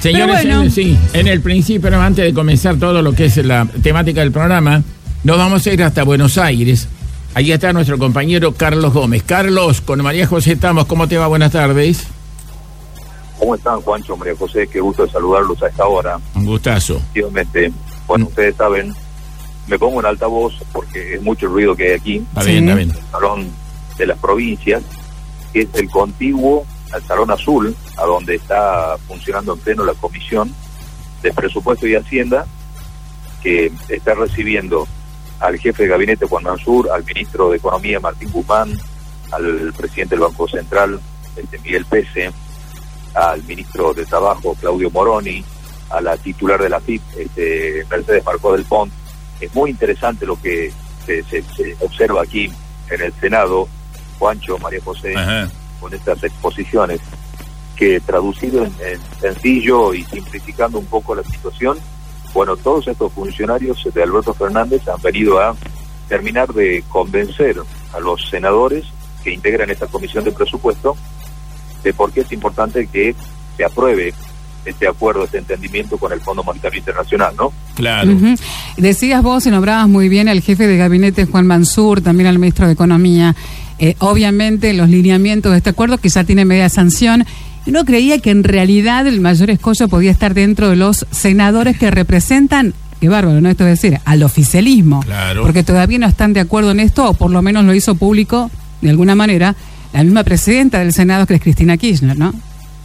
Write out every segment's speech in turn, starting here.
Señores, bueno. en el principio, pero antes de comenzar todo lo que es la temática del programa, nos vamos a ir hasta Buenos Aires. Ahí está nuestro compañero Carlos Gómez. Carlos, con María José estamos. ¿Cómo te va? Buenas tardes. ¿Cómo están, Juancho, María José? Qué gusto de saludarlos a esta hora. Un gustazo. Efectivamente, bueno, ustedes saben, me pongo en altavoz porque es mucho el ruido que hay aquí. Está bien, está bien. El Salón de las Provincias, que es el contiguo al Salón Azul, a donde está funcionando en pleno la Comisión de Presupuesto y Hacienda, que está recibiendo al jefe de gabinete Juan Mansur, al ministro de Economía Martín Guzmán, al presidente del Banco Central Miguel Pese, al ministro de Trabajo Claudio Moroni, a la titular de la FIP Mercedes Marcó del Pont. Es muy interesante lo que se observa aquí en el Senado, Juancho, María José. Ajá. Con estas exposiciones, que traducido en sencillo y simplificando un poco la situación, bueno, todos estos funcionarios de Alberto Fernández han venido a terminar de convencer a los senadores que integran esta comisión de presupuesto de por qué es importante que se apruebe este acuerdo, este entendimiento con el Fondo Monetario Internacional, ¿no? Claro. Decías vos y nombrabas muy bien al jefe de gabinete Juan Mansur, también al ministro de Economía. Obviamente los lineamientos de este acuerdo que ya tiene media sanción. Uno creía que en realidad el mayor escollo podía estar dentro de los senadores que representan, qué bárbaro, ¿no? Esto es decir, al oficialismo. Claro. Porque todavía no están de acuerdo en esto, o por lo menos lo hizo público, de alguna manera, la misma presidenta del Senado, que es Cristina Kirchner, ¿no?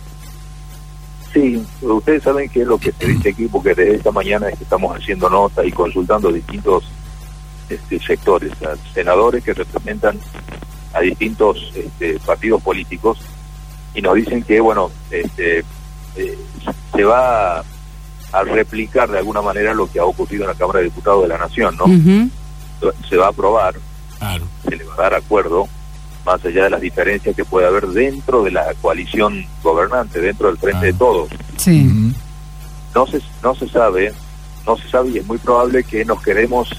Sí, ustedes saben que es lo que se dice aquí, porque desde esta mañana es que estamos haciendo nota y consultando distintos sectores, senadores que representan a distintos partidos políticos, y nos dicen que, bueno, se va a replicar de alguna manera lo que ha ocurrido en la Cámara de Diputados de la Nación, ¿no? Se va a aprobar, claro. Se le va a dar acuerdo, más allá de las diferencias que puede haber dentro de la coalición gobernante, dentro del Frente de Todos. Sí. No se sabe y es muy probable que nos quedemos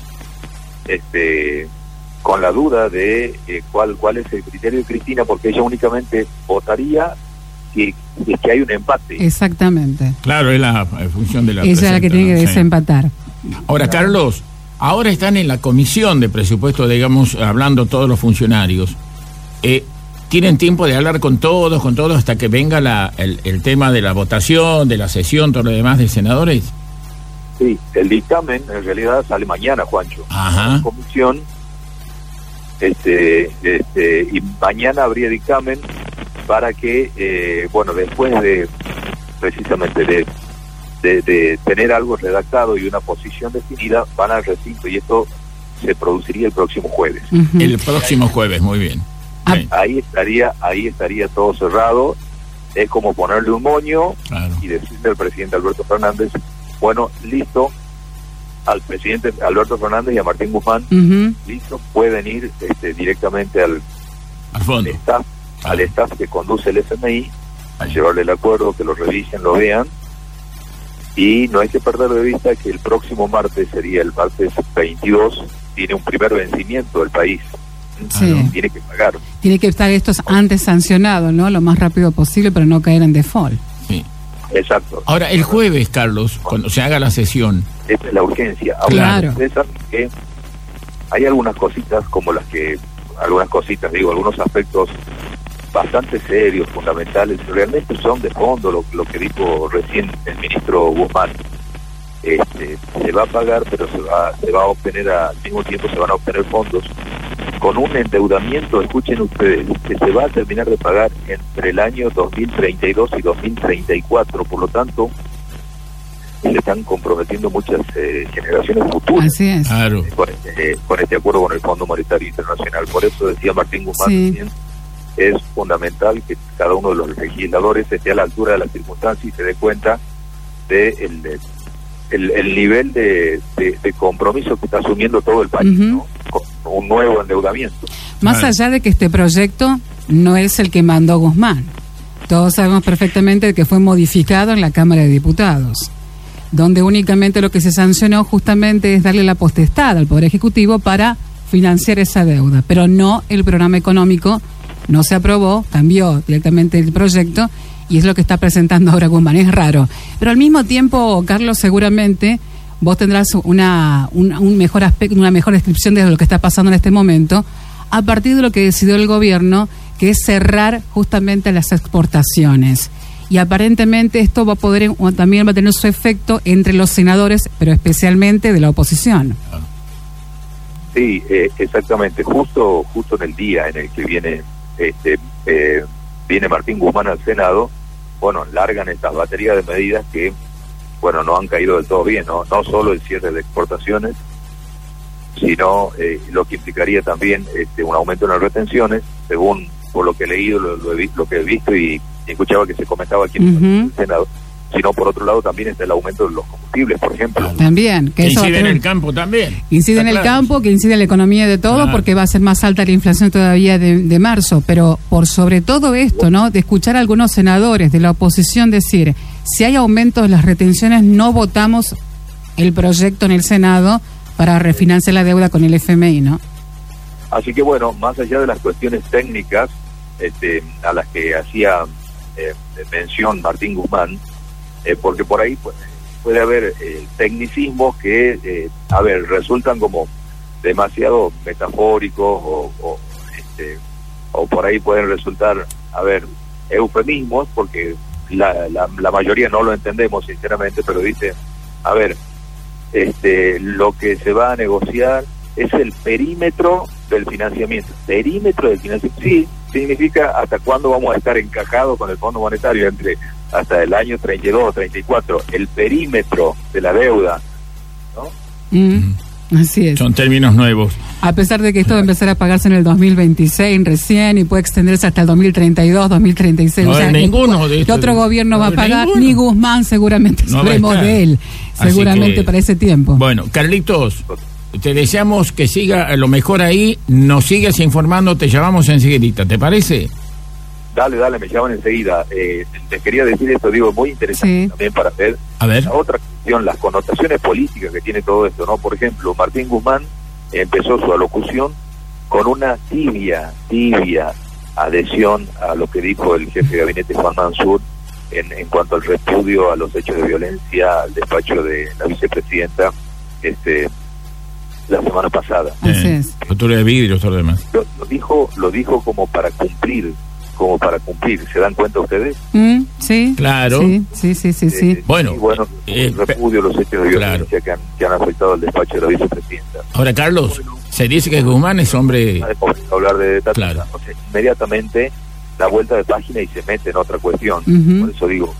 con la duda de cuál es el criterio de Cristina, porque ella únicamente votaría si es que hay un empate. Exactamente. Claro, es la función de la ella es la que tiene que desempatar. Ahora, Carlos, ahora están en la comisión de presupuesto, digamos, hablando todos los funcionarios. ¿Tienen tiempo de hablar con todos hasta que venga el tema de la votación, de la sesión, todo lo demás de senadores? Sí, el dictamen en realidad sale mañana, Juancho. Ajá. La comisión, y mañana habría dictamen para que, bueno, después de precisamente de tener algo redactado y una posición definida, van al recinto, y esto se produciría el próximo jueves. El próximo jueves, muy bien. Ahí estaría todo cerrado. Es como ponerle un moño, claro, y decirle al presidente Alberto Fernández, bueno, listo, al presidente Alberto Fernández y a Martín Guzmán, listo, pueden ir directamente al fondo, al staff que conduce el FMI, a llevarle el acuerdo, que lo revisen, lo vean, y no hay que perder de vista que el próximo martes, sería el martes 22, tiene un primer vencimiento del país. Sí. Tiene que pagar. Tiene que estar estos antes sancionados, ¿no? Lo más rápido posible para no caer en default. Sí. Exacto. Ahora, el jueves, Carlos, cuando se haga la sesión. Esa es la urgencia. Ahora, claro. Ustedes saben que hay algunos aspectos bastante serios, fundamentales, realmente son de fondo, lo que dijo recién el ministro Guzmán. Se va a pagar, pero se va a obtener al mismo tiempo, se van a obtener fondos con un endeudamiento, escuchen ustedes, que se va a terminar de pagar entre el año 2032 y 2034, por lo tanto se están comprometiendo muchas generaciones futuras. Así es. Claro. Con este acuerdo con el Fondo Monetario Internacional. Por eso decía Martín Guzmán, sí, es fundamental que cada uno de los legisladores esté a la altura de las circunstancias y se dé cuenta de el nivel de compromiso que está asumiendo todo el país, ¿no? Con un nuevo endeudamiento. Más allá de que este proyecto no es el que mandó Guzmán. Todos sabemos perfectamente que fue modificado en la Cámara de Diputados, donde únicamente lo que se sancionó justamente es darle la potestad al Poder Ejecutivo para financiar esa deuda, pero no el programa económico, no se aprobó, cambió directamente el proyecto y es lo que está presentando ahora Guzmán. Es raro. Pero al mismo tiempo, Carlos, seguramente vos tendrás un mejor aspecto, una mejor descripción de lo que está pasando en este momento, a partir de lo que decidió el gobierno, que es cerrar justamente las exportaciones. Y aparentemente esto también va a tener su efecto entre los senadores, pero especialmente de la oposición. Sí, exactamente. Justo en el día en el que viene Martín Guzmán al Senado, bueno, largan estas baterías de medidas que, bueno, no han caído del todo bien, no solo el cierre de exportaciones, sino lo que implicaría también un aumento en las retenciones, según por lo que he leído, lo que he visto y escuchaba que se comentaba aquí en el Senado, sino por otro lado también está el aumento de los combustibles, por ejemplo. También. Que incide en el campo también. Incide en el campo, que incide en la economía de todo, porque va a ser más alta la inflación todavía de marzo. Pero por sobre todo esto, ¿no? De escuchar a algunos senadores de la oposición decir, si hay aumentos de las retenciones, no votamos el proyecto en el Senado para refinanciar la deuda con el FMI, ¿no? Así que bueno, más allá de las cuestiones técnicas a las que hacía mención Martín Guzmán, porque por ahí puede haber tecnicismos que, resultan como demasiado metafóricos o por ahí pueden resultar, eufemismos, porque la mayoría no lo entendemos sinceramente, pero dice, lo que se va a negociar es el perímetro del financiamiento. Perímetro del financiamiento, sí, significa hasta cuándo vamos a estar encajados con el Fondo Monetario, hasta el año 32 o 34, el perímetro de la deuda, ¿no? Así es. Son términos nuevos. A pesar de que esto va a empezar a pagarse en el 2026 recién y puede extenderse hasta el 2032, 2036. No, ninguno de estos. ¿Qué otro gobierno va a pagar? Ninguno. Ni Guzmán, seguramente No sabremos de él. Seguramente para ese tiempo. Bueno, Carlitos, te deseamos que siga lo mejor ahí. Nos sigues informando, te llamamos enseguida. ¿Te parece? Dale, me llaman enseguida. Les quería decir esto, muy interesante también para ver. A ver. La otra cuestión, las connotaciones políticas que tiene todo esto, ¿no? Por ejemplo, Martín Guzmán empezó su alocución con una tibia adhesión a lo que dijo el jefe de gabinete Juan Mansur en cuanto al repudio a los hechos de violencia al despacho de la vicepresidenta la semana pasada. Así es. Futuro de vidrio y todo lo demás. Lo dijo como para cumplir. ¿Se dan cuenta ustedes? Sí. Claro. Sí. Bueno, repudio los hechos de violencia que han afectado al despacho de la vicepresidenta. Ahora, Carlos, se dice que Guzmán es hombre... hablar de claro. Inmediatamente da vuelta de página y se mete en otra cuestión. Por eso digo,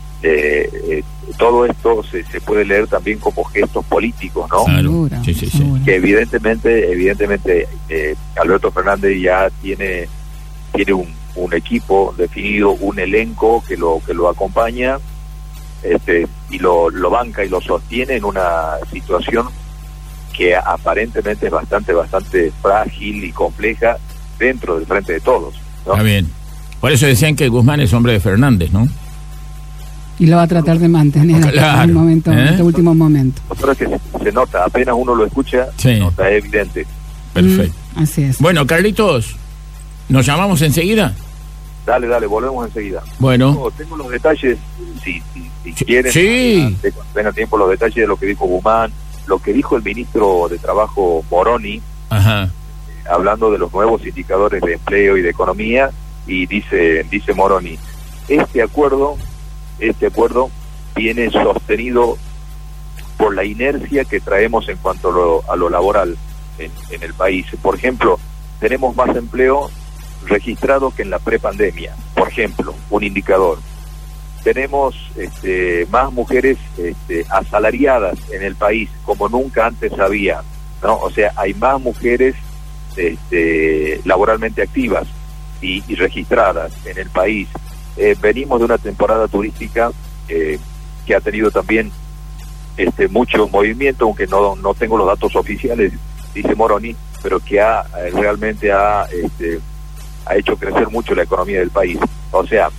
todo esto se puede leer también como gestos políticos, ¿no? Claro. Sí. Que evidentemente Alberto Fernández ya tiene un equipo definido, un elenco que lo acompaña y lo banca y lo sostiene en una situación que aparentemente es bastante frágil y compleja dentro del frente de todos, ¿no? Está bien. Por eso decían que Guzmán es hombre de Fernández, ¿no? Y lo va a tratar de mantener hasta el momento, en este último momento. Otra que se nota, apenas uno lo escucha, se nota, es evidente. Perfecto. Así es. Bueno, Carlitos, ¿nos llamamos enseguida? Dale, volvemos enseguida. Bueno. Tengo los detalles, si quieren, tengan tiempo, los detalles de lo que dijo Guzmán, lo que dijo el ministro de Trabajo Moroni, hablando de los nuevos indicadores de empleo y de economía, y dice Moroni, este acuerdo viene sostenido por la inercia que traemos en cuanto a lo laboral en el país. Por ejemplo, tenemos más empleo registrado que en la prepandemia, por ejemplo, un indicador. Tenemos más mujeres asalariadas en el país como nunca antes había, ¿no? O sea, hay más mujeres laboralmente activas y registradas en el país. Venimos de una temporada turística que ha tenido también mucho movimiento, aunque no tengo los datos oficiales, dice Moroni, pero que realmente ha hecho crecer mucho la economía del país. O sea,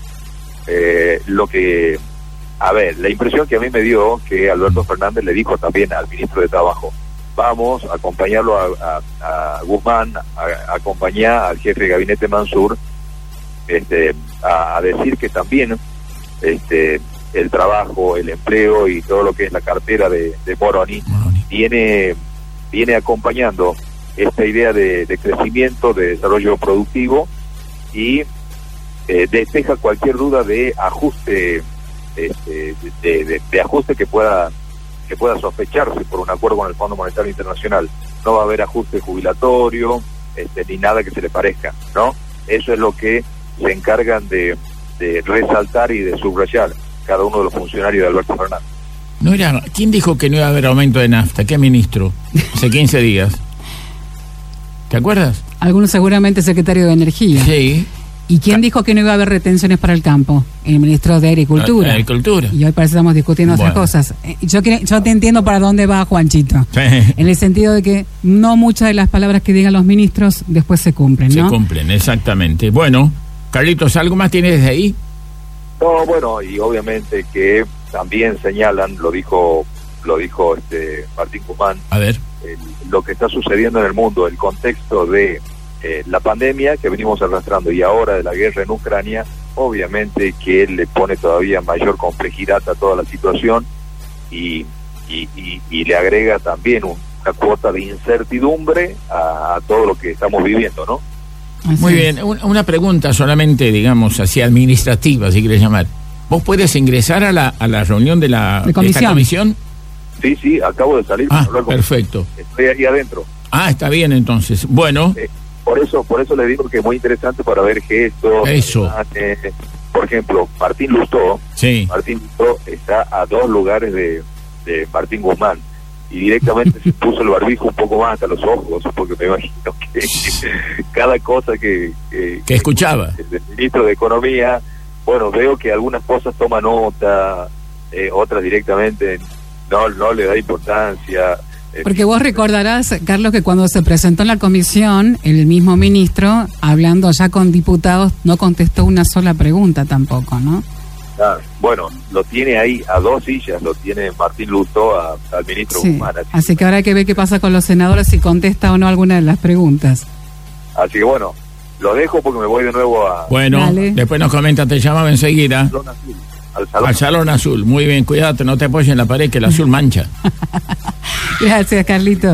la impresión que a mí me dio que Alberto Fernández le dijo también al ministro de Trabajo, vamos a acompañarlo a Guzmán, a acompañar al jefe de gabinete Mansur, a decir que también el trabajo, el empleo y todo lo que es la cartera de Moroni, viene acompañando esta idea de crecimiento, de desarrollo productivo y despeja cualquier duda de ajuste, de ajuste que pueda sospecharse por un acuerdo con el Fondo Monetario Internacional. No va a haber ajuste jubilatorio, ni nada que se le parezca, ¿no? Eso es lo que se encargan de resaltar y de subrayar cada uno de los funcionarios de Alberto Fernández. No era, ¿quién dijo que no iba a haber aumento de nafta? ¿Qué ministro? Hace 15 días. ¿Te acuerdas? Algunos seguramente secretario de Energía. Sí. ¿Y quién dijo que no iba a haber retenciones para el campo? El ministro de Agricultura. Agricultura. Y hoy parece que estamos discutiendo esas cosas. Yo te entiendo para dónde va, Juanchito. Sí. En el sentido de que no muchas de las palabras que digan los ministros después se cumplen, ¿no? Se cumplen, exactamente. Bueno, Carlitos, ¿algo más tienes desde ahí? No, bueno, y obviamente que también señalan, lo dijo Martín Guzmán, a ver, lo que está sucediendo en el mundo, el contexto de la pandemia que venimos arrastrando y ahora de la guerra en Ucrania, obviamente que le pone todavía mayor complejidad a toda la situación y le agrega también una cuota de incertidumbre a todo lo que estamos viviendo, ¿no? Muy bien, una pregunta solamente, digamos, así administrativa, si quieres llamar. ¿Vos puedes ingresar a la reunión de esta comisión? Sí, acabo de salir. Perfecto. Estoy ahí adentro. Está bien entonces. Bueno. Por eso le digo que es muy interesante para ver gestos. Eso. Por ejemplo, Martín Lustó. Sí. Martín Lustó está a 2 lugares de Martín Guzmán. Y directamente se puso el barbijo un poco más hasta los ojos, porque me imagino que cada cosa que escuchaba el ministro de Economía, bueno, veo que algunas cosas toma nota, otras directamente no le da importancia. Porque vos recordarás, Carlos, que cuando se presentó en la comisión, el mismo ministro, hablando ya con diputados, no contestó una sola pregunta tampoco, ¿no? Bueno, lo tiene ahí a 2 sillas, lo tiene Martín Lustó al ministro Guzmán. Así que ahora hay que ver qué pasa con los senadores, si contesta o no alguna de las preguntas. Así que bueno, lo dejo porque me voy de nuevo a... Bueno, dale. Después nos comenta, te llamaba enseguida. Al Salón Azul. Muy bien, cuídate, no te apoyes en la pared que el azul mancha. Gracias, Carlito.